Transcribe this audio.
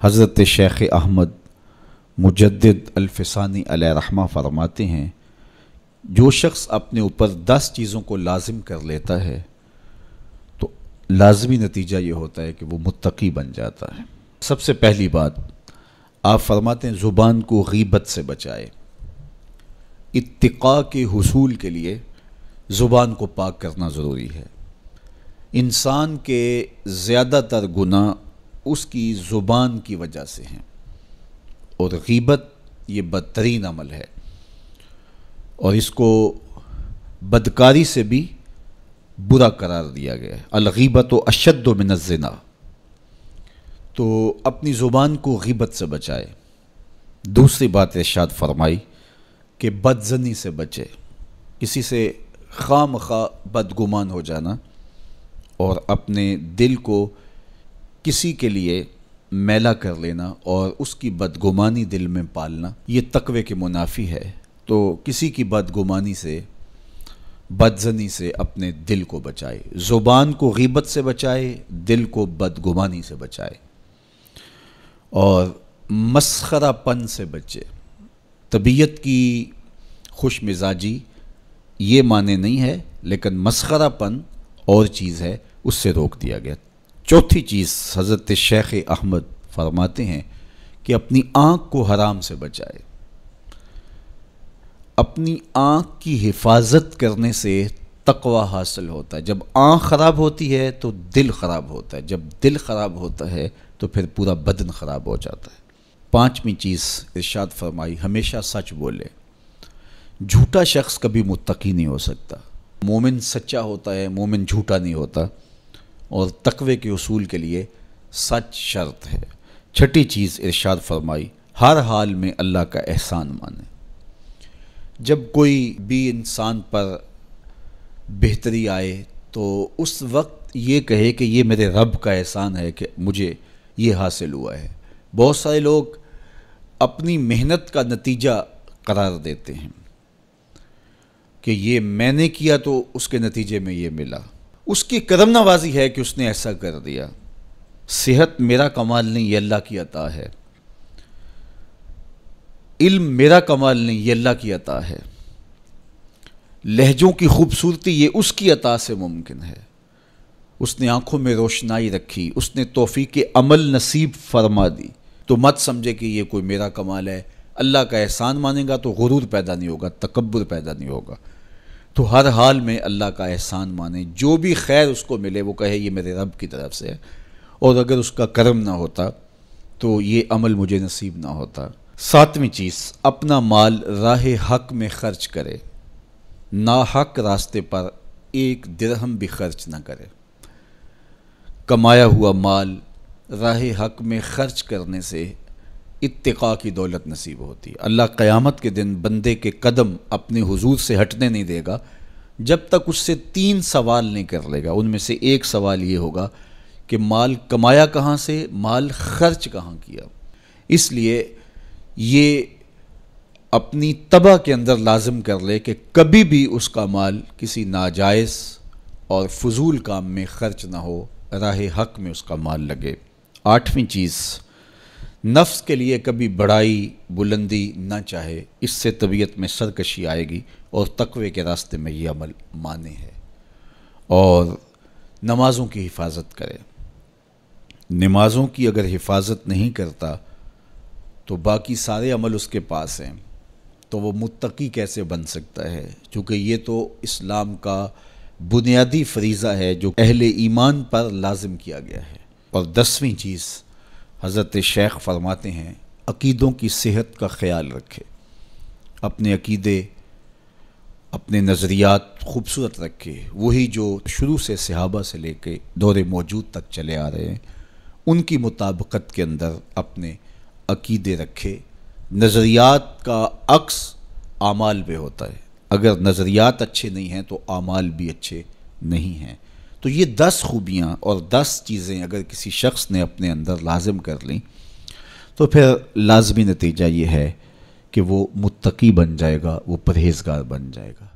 حضرت شیخ احمد مجدد الفسانی علیہ رحمہ فرماتے ہیں، جو شخص اپنے اوپر 10 چیزوں کو لازم کر لیتا ہے تو لازمی نتیجہ یہ ہوتا ہے کہ وہ متقی بن جاتا ہے۔ سب سے پہلی بات آپ فرماتے ہیں زبان کو غیبت سے بچائے۔ اتقاء کے حصول کے لیے زبان کو پاک کرنا ضروری ہے۔ انسان کے زیادہ تر گناہ اس کی زبان کی وجہ سے ہیں، اور غیبت یہ بدترین عمل ہے، اور اس کو بدکاری سے بھی برا قرار دیا گیا ہے۔ الغیبت اشد من الزنا۔ تو اپنی زبان کو غیبت سے بچائے۔ دوسری بات ارشاد فرمائی کہ بدظنی سے بچے، کسی سے خواہ مخواہ بدگمان ہو جانا اور اپنے دل کو کسی کے لیے میلا کر لینا اور اس کی بدگمانی دل میں پالنا، یہ تقوی کے منافی ہے۔ تو کسی کی بدگمانی سے، بدظنی سے اپنے دل کو بچائے، زبان کو غیبت سے بچائے، دل کو بدگمانی سے بچائے، اور مسخرہ پن سے بچے۔ طبیعت کی خوش مزاجی یہ معنی نہیں ہے، لیکن مسخرہ پن اور چیز ہے، اس سے روک دیا گیا۔ چوتھی چیز حضرت شیخ احمد فرماتے ہیں کہ اپنی آنکھ کو حرام سے بچائے۔ اپنی آنکھ کی حفاظت کرنے سے تقوی حاصل ہوتا ہے۔ جب آنکھ خراب ہوتی ہے تو دل خراب ہوتا ہے، جب دل خراب ہوتا ہے تو پھر پورا بدن خراب ہو جاتا ہے۔ پانچویں چیز ارشاد فرمائی ہمیشہ سچ بولے۔ جھوٹا شخص کبھی متقی نہیں ہو سکتا۔ مومن سچا ہوتا ہے، مومن جھوٹا نہیں ہوتا، اور تقوی کے اصول کے لیے سچ شرط ہے۔ چھٹی چیز ارشاد فرمائی ہر حال میں اللہ کا احسان مانے۔ جب کوئی بھی انسان پر بہتری آئے تو اس وقت یہ کہے کہ یہ میرے رب کا احسان ہے کہ مجھے یہ حاصل ہوا ہے۔ بہت سارے لوگ اپنی محنت کا نتیجہ قرار دیتے ہیں کہ یہ میں نے کیا تو اس کے نتیجے میں یہ ملا۔ اس کی کرم نوازی ہے کہ اس نے ایسا کر دیا۔ صحت میرا کمال نہیں، یہ اللہ کی عطا ہے۔ علم میرا کمال نہیں، یہ اللہ کی عطا ہے۔ لہجوں کی خوبصورتی یہ اس کی عطا سے ممکن ہے۔ اس نے آنکھوں میں روشنائی رکھی، اس نے توفیق عمل نصیب فرما دی۔ تو مت سمجھے کہ یہ کوئی میرا کمال ہے۔ اللہ کا احسان مانے گا تو غرور پیدا نہیں ہوگا، تکبر پیدا نہیں ہوگا۔ تو ہر حال میں اللہ کا احسان مانے، جو بھی خیر اس کو ملے وہ کہے یہ میرے رب کی طرف سے ہے، اور اگر اس کا کرم نہ ہوتا تو یہ عمل مجھے نصیب نہ ہوتا۔ ساتویں چیز اپنا مال راہ حق میں خرچ کرے، ناحق راستے پر ایک درہم بھی خرچ نہ کرے۔ کمایا ہوا مال راہ حق میں خرچ کرنے سے اتقاء کی دولت نصیب ہوتی ہے۔ اللہ قیامت کے دن بندے کے قدم اپنے حضور سے ہٹنے نہیں دے گا جب تک اس سے 3 سوال نہیں کر لے گا۔ ان میں سے ایک سوال یہ ہوگا کہ مال کمایا کہاں سے، مال خرچ کہاں کیا۔ اس لیے یہ اپنی طبع کے اندر لازم کر لے کہ کبھی بھی اس کا مال کسی ناجائز اور فضول کام میں خرچ نہ ہو، راہ حق میں اس کا مال لگے۔ آٹھویں چیز نفس کے لیے کبھی بڑائی بلندی نہ چاہے، اس سے طبیعت میں سرکشی آئے گی اور تقوی کے راستے میں یہ عمل مانے ہے۔ اور نمازوں کی حفاظت کرے۔ نمازوں کی اگر حفاظت نہیں کرتا تو باقی سارے عمل اس کے پاس ہیں، تو وہ متقی کیسے بن سکتا ہے؟ چونکہ یہ تو اسلام کا بنیادی فریضہ ہے جو اہل ایمان پر لازم کیا گیا ہے۔ اور 10ویں چیز حضرت شیخ فرماتے ہیں عقیدوں کی صحت کا خیال رکھے، اپنے عقیدے، اپنے نظریات خوبصورت رکھے، وہی جو شروع سے صحابہ سے لے کے دور موجود تک چلے آ رہے ہیں، ان کی مطابقت کے اندر اپنے عقیدے رکھے۔ نظریات کا عکس اعمال پہ ہوتا ہے، اگر نظریات اچھے نہیں ہیں تو اعمال بھی اچھے نہیں ہیں۔ تو یہ 10 خوبیاں اور 10 چیزیں اگر کسی شخص نے اپنے اندر لازم کر لیں تو پھر لازمی نتیجہ یہ ہے کہ وہ متقی بن جائے گا، وہ پرہیزگار بن جائے گا۔